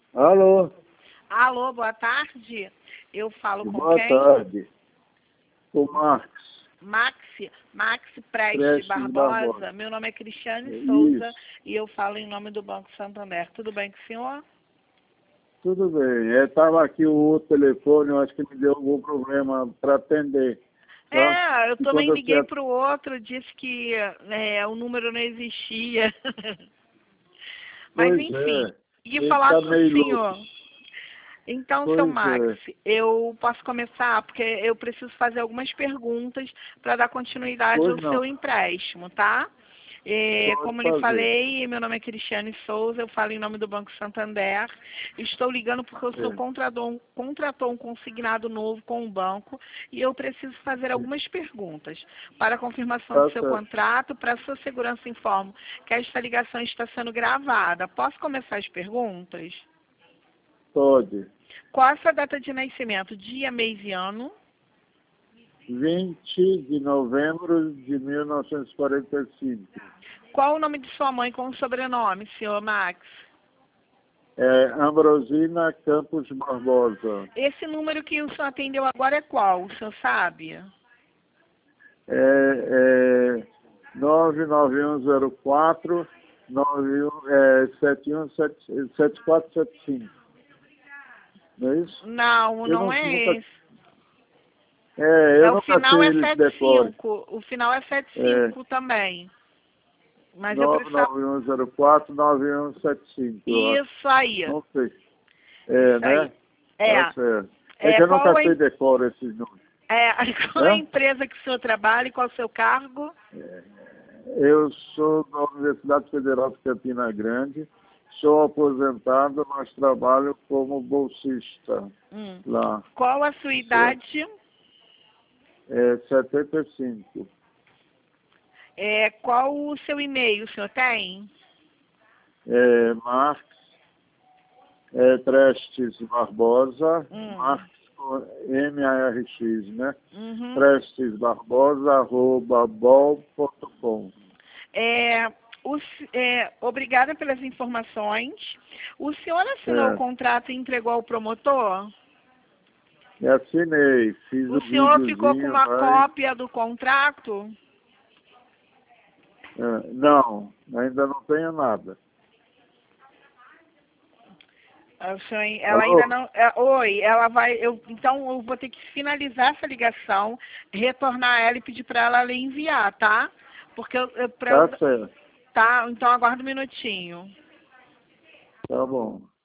Alô, Alô, boa tarde. Eu falo com boa quem? tarde. O Marcos Max Prestes Prestes Barbosa. Barbosa. Meu nome é Cristiane Souza Isso, e eu falo em nome do Banco Santander. Tudo bem com o senhor? tudo bem. Estava aqui o outro telefone, eu acho que me deu algum problema para atender. Tá? Eu E também quando liguei você... para o outro, disse que o número não existia. Mas Pois enfim, é, ia ele falar está com o meio louco. senhor. Então, seu Pois Max, é, eu posso começar porque eu preciso fazer algumas perguntas para dar continuidade pois ao não, seu empréstimo, tá? pode Como lhe fazer. falei, meu nome é Cristiane Souza, eu falo em nome do Banco Santander. Estou ligando porque o senhor É, contratou um consignado novo com o banco e eu preciso fazer é, algumas perguntas. Para a confirmação do tá seu certo. contrato, para sua segurança, informo que esta ligação está sendo gravada. Posso começar as perguntas? Pode. Qual a sua data de nascimento? Dia, mês e ano? 20 de novembro de 1945. Qual o nome de sua mãe com o sobrenome, senhor Max? Ambrosina Campos Barbosa. Esse número que o senhor atendeu agora é qual? O senhor sabe? É 99104 7475. Não é isso? Não, Eu não não, é nunca, esse. eu O nunca final sei é ele de decore. 75. O final é É 75 também. Mas eu precisava... 99104 9175. Eu acho. Isso aí. Não sei. Isso aí. Né? Tá É. certo. É que eu Qual nunca é, sei decore esses números. qual é a Né? empresa que o senhor trabalha e qual é o seu cargo? Eu sou da Universidade Federal de Campina Grande, sou aposentado, mas trabalho como bolsista Hum. lá. Qual a sua Certo. idade? 75. Qual o seu e-mail, o senhor tem? Marx, Prestes Barbosa, Hum. Marx com M-A-R-X, né? Uhum. Prestes Barbosa, @bol.com. É, obrigada pelas informações. O senhor assinou o contrato e entregou ao promotor? E assinei, fiz O um senhor ficou com videozinho uma lá e... cópia do contrato? Não, ainda não tenho nada. Ela ainda Alô? não. Oi, ela vai. Então eu vou ter que finalizar essa ligação, retornar ela e pedir para ela lhe enviar, tá? Porque Tá certo, tá, então aguarda um minutinho. tá bom.